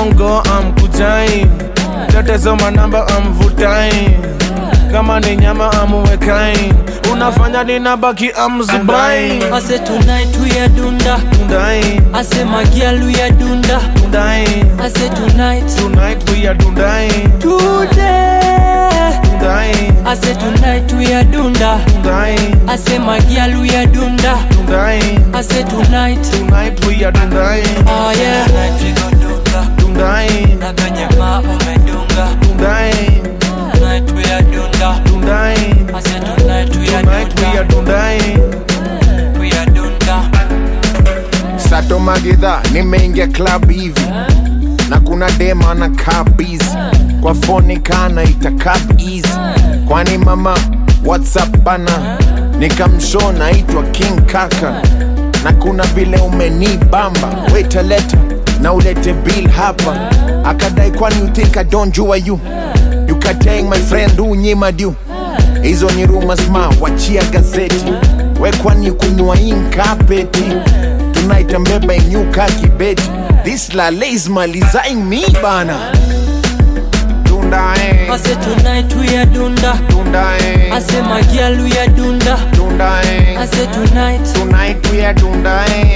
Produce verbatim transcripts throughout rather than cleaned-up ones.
won't go, I'm kutain. Tetezo manamba, I'm vutain. Kama ni nyama, I'm wekain. Unafanya ninabaki, I'm zubain. I say tonight we are dunda. Dundain. I say my girl we are dunda. Dundain. I say tonight. Tonight we are dundain. Today. Dundain. I say tonight we are dunda. Dundain. I say my girl we are dunda. Dundain. I say tonight. Tonight we are dundain. Oh yeah. Tonight we go dunga. Dundain. Na benye ma umedunga. Dundain. Tonight we are dunda. Dundain. I say tonight we are Tonight we are dundain. We are dunda. Sato Magida, nimeingia club hivi na kuna dema na kaa busy kwa phone kana ita easy. Kwani mama WhatsApp bana, nikamshona itwa King Kaka na kuna vile umenibamba. Wait a letter na ulete bill hapa. Akadai kwani you think I don't jua you? You can tell my friend unyima du. Hizo ni rumors ma wachia gazeti. We kwani kunywa inkapeti. Tonight I'm beba inyuka kibeti. This lale is malizaing me bana. Dundain. I say tonight we are dunda. Dundain. I say my girl we are dunda. Dundain. I say tonight. Tonight we are dundain.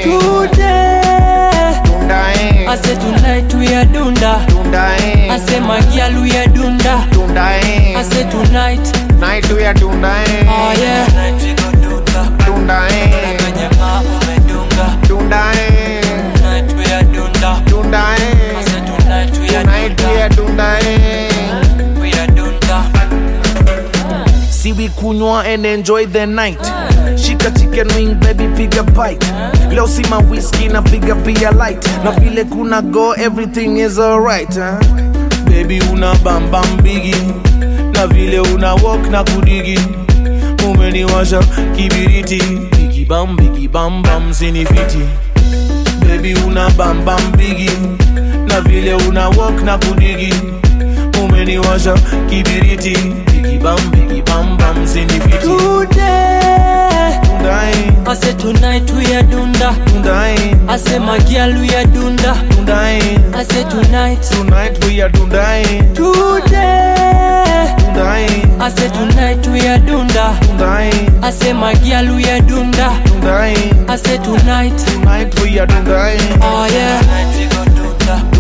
Today. Dundain. I say tonight we are dunda. Dundain. I say my girl we are dunda. Dundain. I say tonight. Night we are dundain. Oh yeah. Tonight we go dunda. Dundain. Benye ma umedunga. Dundain. Tonight we are dunda. Dundain. I say tonight we are Tonight we are dundain. We are dunda. See we kunywa and enjoy the night. Shika chicken wing baby piga bite. Leo si ma whiskey na piga beer light. Na vile kuna go everything is alright huh? Baby una bam bam biggie. Na vile una walk na kudigi. Umeniwasha kibiriti. Biggie bam biggie bam bam sinifiti. Baby una bam bam biggie. Na vile una walk na kudigi. Umeniwasha kibiriti. Biggie bam biggie bam bam sinifiti. Today. Dundain. I say tonight we are dunda. Dundain. I say my girl we are dunda. Dundain. I say tonight. Tonight we are dundain. Today. Dundain. I say tonight we are dunda. Dundain. I say my girl we are dunda. Dundain. I say tonight. Tonight we are dundain. Oh yeah. Tonight we go dunda.